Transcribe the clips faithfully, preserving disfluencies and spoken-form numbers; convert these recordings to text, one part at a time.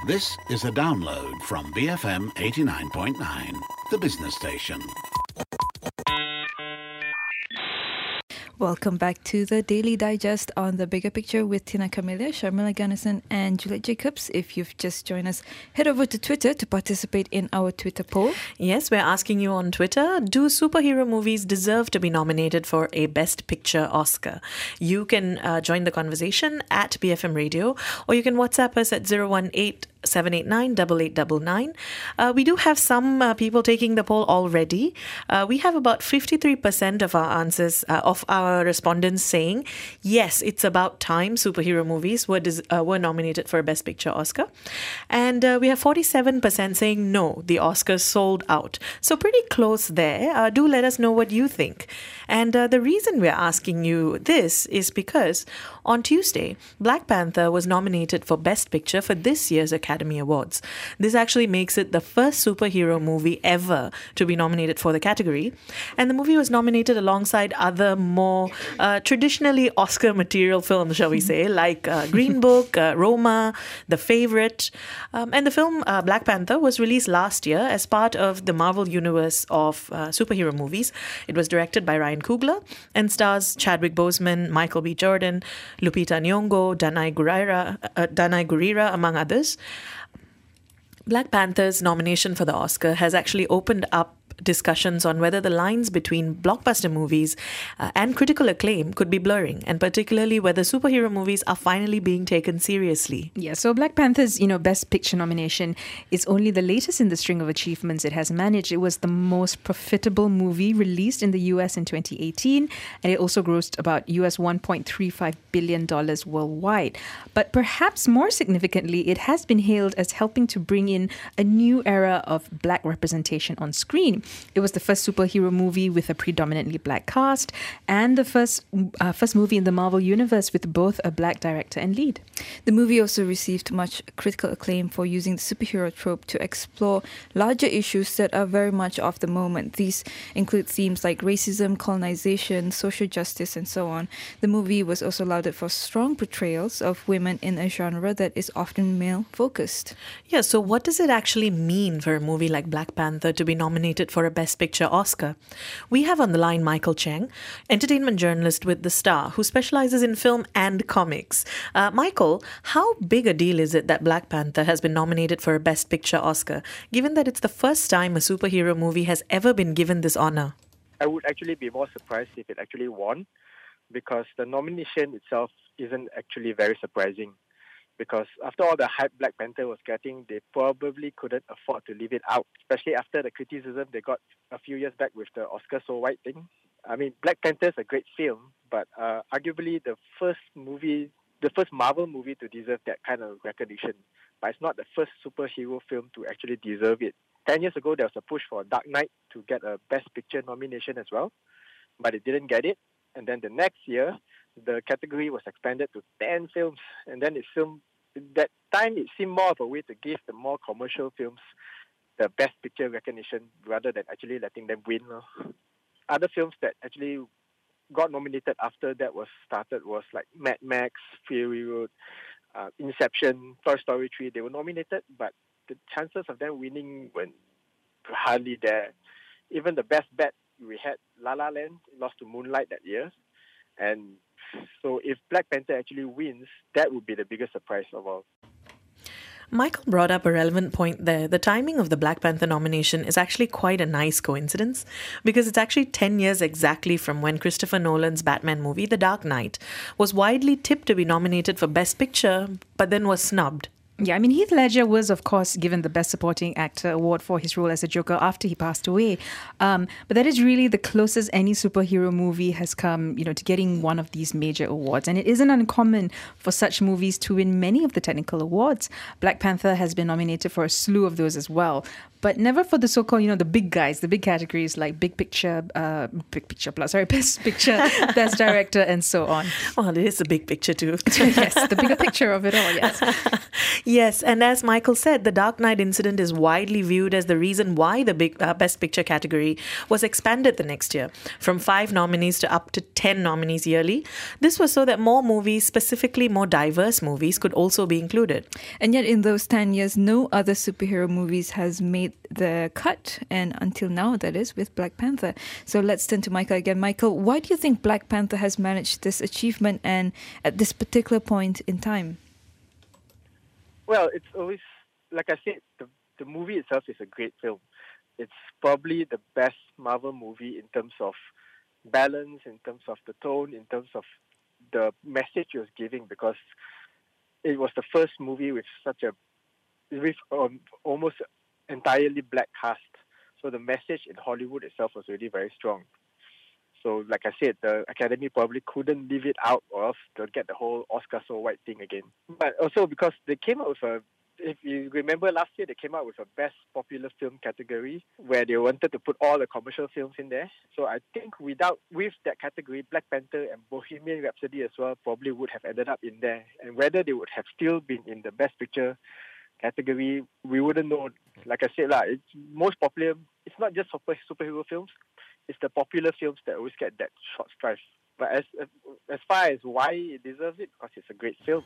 This is a download from B F M eighty-nine point nine, the business station. Welcome back to the Daily Digest on The Bigger Picture with Tina Camelia, Sharmila Gunnison and Juliet Jacobs. If you've just joined us, head over to Twitter to participate in our Twitter poll. Yes, we're asking you on Twitter, do superhero movies deserve to be nominated for a Best Picture Oscar? You can uh, join the conversation at B F M Radio, or you can WhatsApp us at zero one eight seven eight nine eight eight nine nine. Uh, we do have some uh, people taking the poll already. Uh, we have about fifty-three percent of our answers, uh, of our respondents saying, yes, it's about time superhero movies were dis- uh, were nominated for a Best Picture Oscar. And uh, we have forty-seven percent saying, no, the Oscars sold out. So pretty close there. Uh, do let us know what you think. And uh, the reason we're asking you this is because on Tuesday, Black Panther was nominated for Best Picture for this year's Academy Awards. This actually makes it the first superhero movie ever to be nominated for the category. And the movie was nominated alongside other more uh, traditionally Oscar material films, shall we say, like uh, Green Book, uh, Roma, The Favourite. Um, and the film uh, Black Panther was released last year as part of the Marvel universe of uh, superhero movies. It was directed by Ryan Coogler and stars Chadwick Boseman, Michael B. Jordan, Lupita Nyong'o, Danai Gurira, uh, Danai Gurira, among others. Black Panther's nomination for the Oscar has actually opened up discussions on whether the lines between blockbuster movies uh, and critical acclaim could be blurring, and particularly whether superhero movies are finally being taken seriously. Yeah, so Black Panther's, you know, Best Picture nomination is only the latest in the string of achievements it has managed. It was the most profitable movie released in the U S in twenty eighteen, and it also grossed about U S one point three five billion dollars worldwide. But perhaps more significantly, it has been hailed as helping to bring in a new era of black representation on screen. It was the first superhero movie with a predominantly black cast, and the first uh, first movie in the Marvel universe with both a black director and lead. The movie also received much critical acclaim for using the superhero trope to explore larger issues that are very much of the moment. These include themes like racism, colonization, social justice, and so on. The movie was also lauded for strong portrayals of women in a genre that is often male-focused. Yeah, so what does it actually mean for a movie like Black Panther to be nominated for a Best Picture Oscar? We have on the line Michael Cheng, entertainment journalist with The Star, who specializes in film and comics. Uh, Michael, how big a deal is it that Black Panther has been nominated for a Best Picture Oscar, given that it's the first time a superhero movie has ever been given this honor? I would actually be more surprised if it actually won, because the nomination itself isn't actually very surprising. Because after all the hype Black Panther was getting, they probably couldn't afford to leave it out, especially after the criticism they got a few years back with the Oscar So White thing. I mean, Black Panther is a great film, but uh, arguably the first movie, the first Marvel movie to deserve that kind of recognition. But it's not the first superhero film to actually deserve it. Ten years ago, there was a push for Dark Knight to get a Best Picture nomination as well, but it didn't get it. And then the next year, the category was expanded to ten films, and then it seemed, that time it seemed more of a way to give the more commercial films the Best Picture recognition rather than actually letting them win. Other films that actually got nominated after that was started was like Mad Max, Fury Road, uh, Inception, Toy Story three. They were nominated, but the chances of them winning were hardly there. Even the best bet we had, La La Land, lost to Moonlight that year, and so if Black Panther actually wins, that would be the biggest surprise of all. Michael brought up a relevant point there. The timing of the Black Panther nomination is actually quite a nice coincidence, because it's actually ten years exactly from when Christopher Nolan's Batman movie, The Dark Knight, was widely tipped to be nominated for Best Picture, but then was snubbed. Yeah, I mean, Heath Ledger was, of course, given the Best Supporting Actor award for his role as a Joker after he passed away. Um, but that is really the closest any superhero movie has come, you know, to getting one of these major awards. And it isn't uncommon for such movies to win many of the technical awards. Black Panther has been nominated for a slew of those as well, but never for the so-called, you know, the big guys, the big categories like Big Picture, uh, Big Picture Plus, sorry, Best Picture, Best Director, and so on. Well, it is a big picture too. Yes, the bigger picture of it all, yes. Yes, and as Michael said, the Dark Knight incident is widely viewed as the reason why the big uh, Best Picture category was expanded the next year from five nominees to up to ten nominees yearly. This was so that more movies, specifically more diverse movies, could also be included. And yet in those ten years, no other superhero movies has made the cut, and until now, that is, with Black Panther. So let's turn to Michael again. Michael, why do you think Black Panther has managed this achievement and at this particular point in time? Well, it's always, like I said, the, the movie itself is a great film. It's probably the best Marvel movie in terms of balance, in terms of the tone, in terms of the message it was giving, because it was the first movie with such a, with um, almost entirely black cast. So the message in Hollywood itself was really very strong. So, like I said, the Academy probably couldn't leave it out, or else they'll get the whole Oscar so white thing again. But also because they came out with a, if you remember last year, they came out with a Best Popular Film category where they wanted to put all the commercial films in there. So I think without with that category, Black Panther and Bohemian Rhapsody as well probably would have ended up in there. And whether they would have still been in the Best Picture category, we wouldn't know. Like I said, lah, it's most popular. It's not just super superhero films. It's the popular films that always get that short stripe. But as as far as why it deserves it, because it's a great film.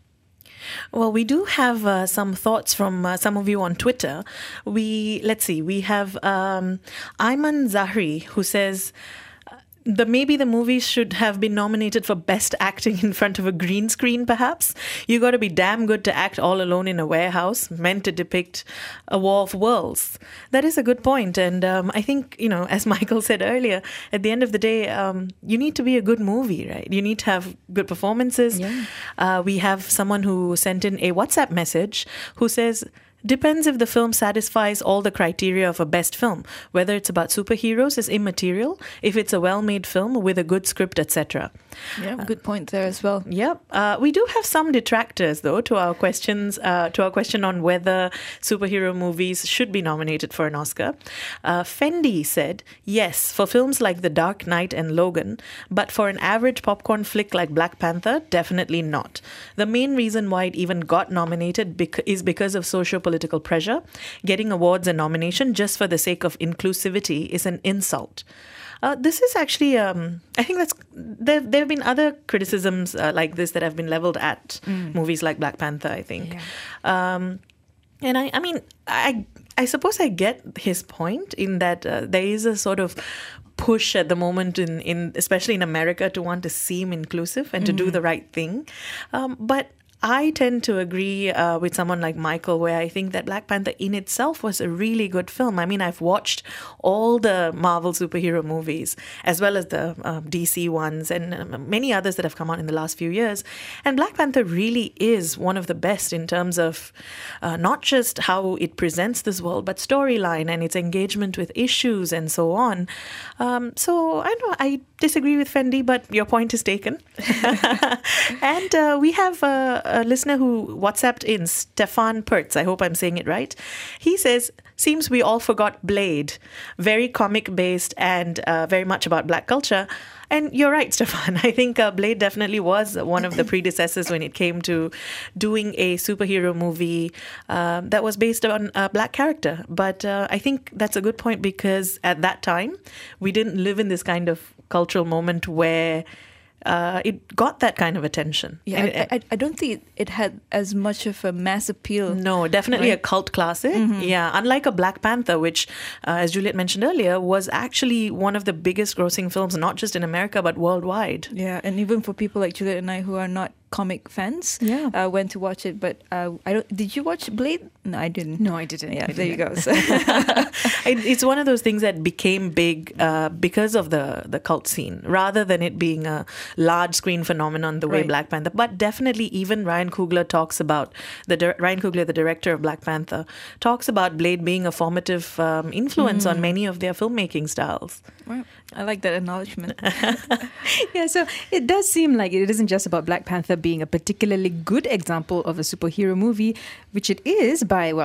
Well, we do have uh, some thoughts from uh, some of you on Twitter. We let's see. We have um, Ayman Zahri, who says, The, maybe the movie should have been nominated for Best Acting in front of a green screen, perhaps. You got to be damn good to act all alone in a warehouse, meant to depict a war of worlds. That is a good point. And um, I think, you know, as Michael said earlier, at the end of the day, um, you need to be a good movie, right? You need to have good performances. Yeah. Uh, we have someone who sent in a WhatsApp message who says, depends if the film satisfies all the criteria of a best film. Whether it's about superheroes is immaterial, if it's a well-made film with a good script, et cetera. Yeah, uh, good point there as well. Yep. Uh, we do have some detractors, though, to our questions, uh, to our question on whether superhero movies should be nominated for an Oscar. Uh, Fendi said, yes, for films like The Dark Knight and Logan, but for an average popcorn flick like Black Panther, definitely not. The main reason why it even got nominated bec- is because of social political pressure. Getting awards and nomination just for the sake of inclusivity is an insult. Uh, this is actually, um, I think that's, there, there have been other criticisms uh, like this that have been leveled at mm. movies like Black Panther, I think. Yeah. Um, and I, I mean, I, I suppose I get his point in that uh, there is a sort of push at the moment, in, in especially in America, to want to seem inclusive and mm. to do the right thing. Um, but I tend to agree uh, with someone like Michael, where I think that Black Panther in itself was a really good film. I mean, I've watched all the Marvel superhero movies, as well as the uh, D C ones, and uh, many others that have come out in the last few years. And Black Panther really is one of the best in terms of uh, not just how it presents this world, but storyline and its engagement with issues and so on. Um, so I don't know, I disagree with Fendi, but your point is taken. And uh, we have uh, a listener who WhatsApped in, Stefan Pertz, I hope I'm saying it right. He says, seems we all forgot Blade. Very comic-based and uh, very much about black culture. And you're right, Stefan. I think uh, Blade definitely was one of the predecessors when it came to doing a superhero movie uh, that was based on a black character. But uh, I think that's a good point, because at that time, we didn't live in this kind of cultural moment where Uh, it got that kind of attention. Yeah, I, I, I don't think it, it had as much of a mass appeal. No, definitely right? A cult classic. Mm-hmm. Yeah, unlike a Black Panther, which, uh, as Juliet mentioned earlier, was actually one of the biggest grossing films, not just in America, but worldwide. Yeah, and even for people like Juliet and I who are not comic fans, yeah, uh, went to watch it. But uh, I don't. Did you watch Blade? No, I didn't. No, I didn't. Yeah, I there didn't. you go. So. it, it's one of those things that became big uh, because of the the cult scene, rather than it being a large screen phenomenon the way right. Black Panther. But definitely, even Ryan Coogler talks about the di- Ryan Coogler, the director of Black Panther, talks about Blade being a formative um, influence mm. on many of their filmmaking styles. Well, I like that acknowledgement. Yeah, so it does seem like it isn't just about Black Panther being a particularly good example of a superhero movie, which it is by, well,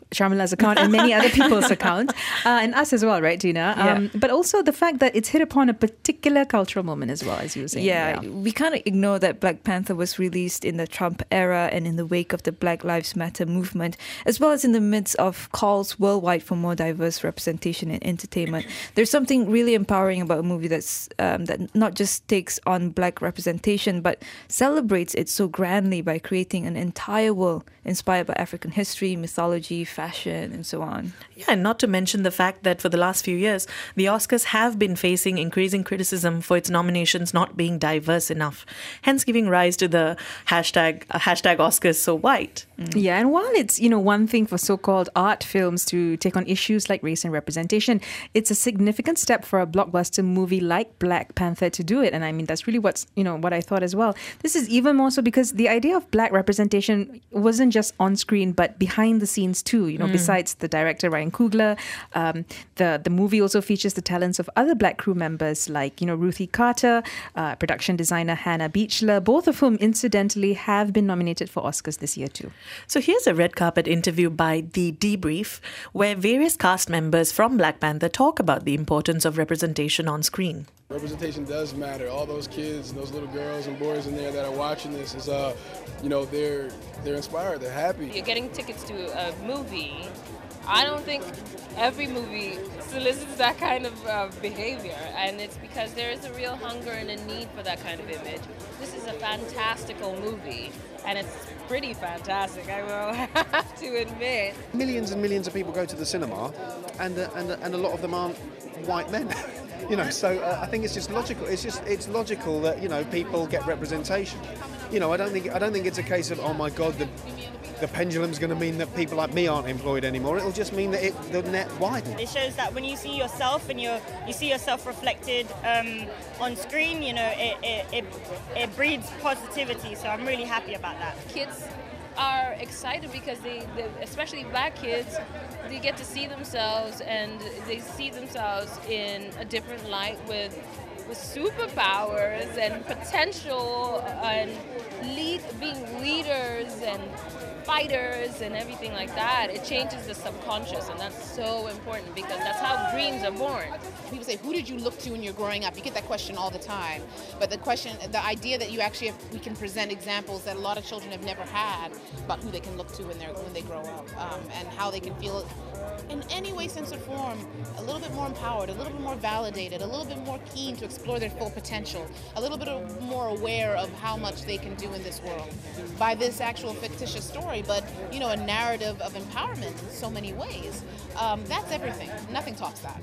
Sharmila's account and many other people's accounts, uh, and us as well, right, Gina? Um, Yeah. But also the fact that it's hit upon a particular cultural moment as well, as you were saying. Yeah, we can't ignore that Black Panther was released in the Trump era and in the wake of the Black Lives Matter movement, as well as in the midst of calls worldwide for more diverse representation in entertainment. There's something really empowering about a movie that's um, that not just takes on Black representation, but celebrates it so grandly by creating an entire world inspired by African history, mythology, fashion, and so on. Yeah, and not to mention the fact that for the last few years, the Oscars have been facing increasing criticism for its nominations not being diverse enough, hence giving rise to the hashtag uh, hashtag Oscars so white. Yeah, and while it's, you know, one thing for so-called art films to take on issues like race and representation, it's a significant step for a blockbuster movie like Black Panther to do it. And I mean, that's really what's, you know, what I thought as well. This is even more so because the idea of Black representation wasn't just on screen, but behind the scenes too. You know, mm. besides the director Ryan Coogler, um, the the movie also features the talents of other Black crew members like, you know, Ruthie Carter, uh, production designer Hannah Beachler, both of whom incidentally have been nominated for Oscars this year too. So here's a red carpet interview by The Debrief, where various cast members from Black Panther talk about the importance of representation on screen. Representation does matter. All those kids, those little girls and boys in there that are watching this is, uh, you know, they're they're inspired. They're happy. You're getting tickets to a movie. I don't think every movie solicits that kind of uh, behavior, and it's because there is a real hunger and a need for that kind of image. This is a fantastical movie, and it's pretty fantastic, I will have to admit. Millions and millions of people go to the cinema, and uh, and uh, and a lot of them aren't white men. You know, so uh, I think it's just logical. It's just it's logical that, you know, people get representation. You know, I don't think I don't think it's a case of, oh my God, the the pendulum's going to mean that people like me aren't employed anymore. It'll just mean that it, the net widens. It shows that when you see yourself and you you see yourself reflected um, on screen, you know, it, it it it breeds positivity. So I'm really happy about that. Kids are excited because they, they, especially Black kids, they get to see themselves and they see themselves in a different light with with superpowers and potential and lead being leaders and fighters and everything like that. It changes the subconscious, and that's so important because that's how dreams are born. People say, who did you look to when you're growing up? You get that question all the time. But the question, the idea that you actually have, we can present examples that a lot of children have never had about who they can look to when they're when they grow up, um, and how they can feel in any way, sense, or form a little bit more empowered, a little bit more validated, a little bit more keen to explore their full potential, a little bit more aware of how much they can do in this world by this actual fictitious story, but, you know, a narrative of empowerment in so many ways. Um, that's everything. Nothing tops that.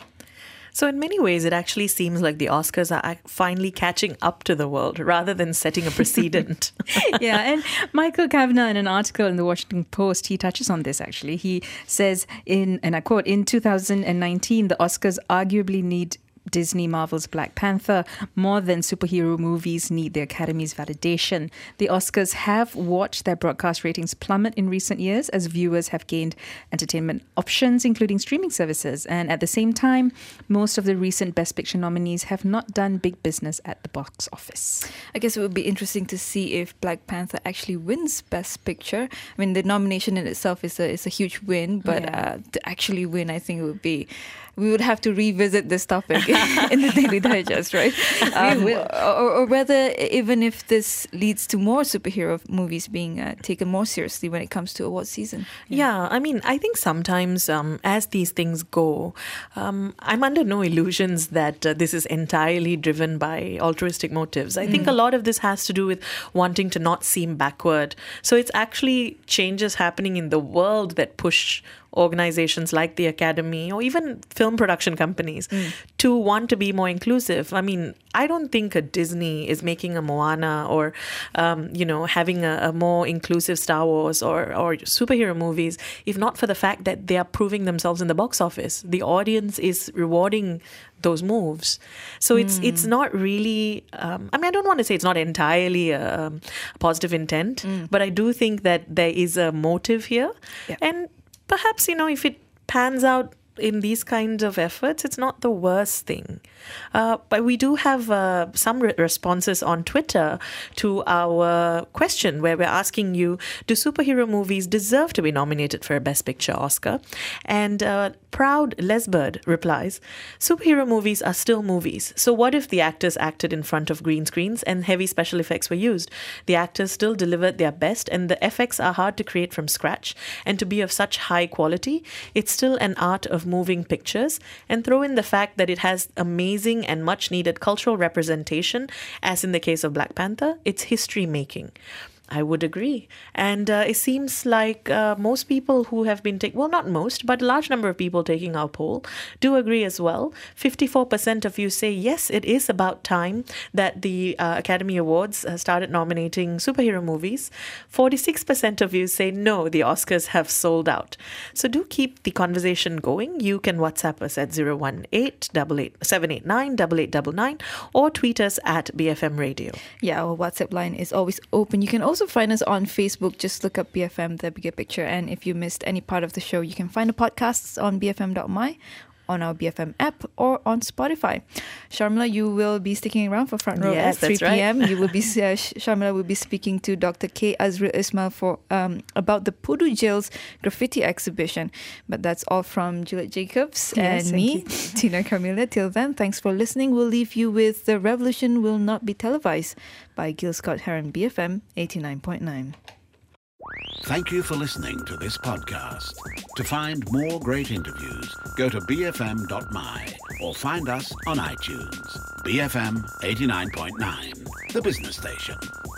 So in many ways, it actually seems like the Oscars are finally catching up to the world rather than setting a precedent. Yeah, and Michael Kavanagh, in an article in the Washington Post, he touches on this actually. He says, in, and I quote, in two thousand nineteen, the Oscars arguably need Disney Marvel's Black Panther more than superhero movies need the Academy's validation. The Oscars have watched their broadcast ratings plummet in recent years as viewers have gained entertainment options, including streaming services. And at the same time, most of the recent Best Picture nominees have not done big business at the box office. I guess it would be interesting to see if Black Panther actually wins Best Picture. I mean, the nomination in itself is a is a huge win, but Yeah. uh, to actually win, I think it would be. We would have to revisit this topic in the Daily Digest, right? Um, will. Or, or whether even if this leads to more superhero movies being uh, taken more seriously when it comes to award season. Yeah, I mean, I think sometimes um, as these things go, um, I'm under no illusions that uh, this is entirely driven by altruistic motives. I think a lot of this has to do with wanting to not seem backward. So it's actually changes happening in the world that push organizations like the Academy or even film production companies mm. to want to be more inclusive. I mean, I don't think a Disney is making a Moana or, um, you know, having a, a more inclusive Star Wars or, or superhero movies, if not for the fact that they are proving themselves in the box office. The audience is rewarding those moves. So it's mm. it's not really, um, I mean, I don't want to say it's not entirely a, um, a positive intent, mm. but I do think that there is a motive here. Yeah. And perhaps, you know, if it pans out in these kinds of efforts, it's not the worst thing. Uh, but we do have uh, some re- responses on Twitter to our question where we're asking you, do superhero movies deserve to be nominated for a Best Picture Oscar? And uh, Proud Lesbird replies, superhero movies are still movies. So what if the actors acted in front of green screens and heavy special effects were used? The actors still delivered their best, and the effects are hard to create from scratch and to be of such high quality. It's still an art of moving pictures, and throw in the fact that it has amazing and much needed cultural representation, as in the case of Black Panther. It's history making. I would agree. And uh, it seems like uh, most people who have been taking, well, not most, but a large number of people taking our poll do agree as well. fifty-four percent of you say, yes, it is about time that the uh, Academy Awards uh, started nominating superhero movies. forty-six percent of you say, no, the Oscars have sold out. So do keep the conversation going. You can WhatsApp us at zero one eight, seven eight nine, eight eight nine nine or tweet us at B F M Radio. Yeah, our WhatsApp line is always open. You can also find us on Facebook. Just look up B F M, The Bigger Picture. And if you missed any part of the show, you can find the podcasts on b f m dot m y, on our B F M app, or on Spotify. Sharmila, you will be sticking around for Front Row Yes, at three that's p.m. right. You will be uh, Sharmila will be speaking to Doctor K. Azril Ismail for um, about the Pudu Jails graffiti exhibition. But that's all from Juliet Jacobs Yes, and thank me, you. Tina Camilla. Till then, thanks for listening. We'll leave you with The Revolution Will Not Be Televised by Gil Scott Heron, B F M eighty-nine point nine. Thank you for listening to this podcast. To find more great interviews, go to b f m dot m y or find us on iTunes. B F M eighty-nine point nine, the business station.